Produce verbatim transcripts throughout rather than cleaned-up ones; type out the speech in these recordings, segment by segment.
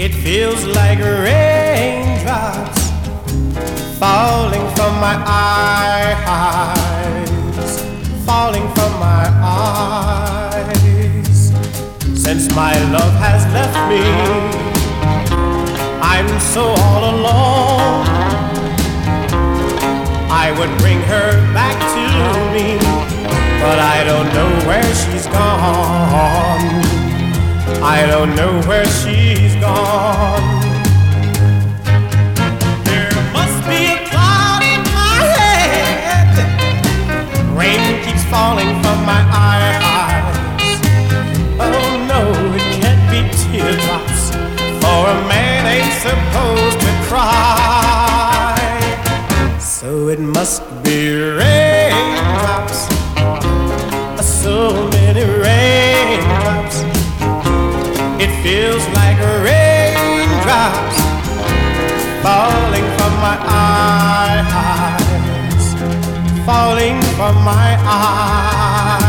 It feels like raindrops falling from my eyes, falling from my eyes. Since my love has left me, I'm so all alone. I would bring her back to me, but I don't know where she's gone. I don't know where she's gone. There must be a cloud in my head. Rain keeps falling from my eyes. Oh no, it can't be teardrops, for a man ain't supposed to cry. So it must be raindrops, so many raindrops. It feels like raindrops falling from my eyes, falling from my eyes.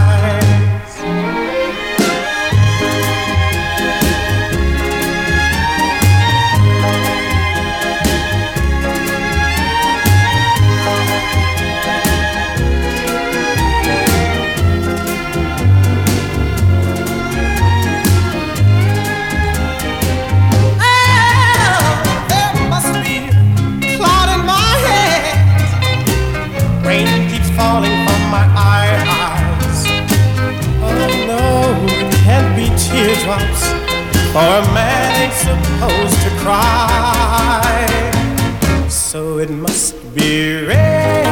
Falling from my eyes. Oh no, it can't be teardrops, for a man ain't supposed to cry. So it must be rain.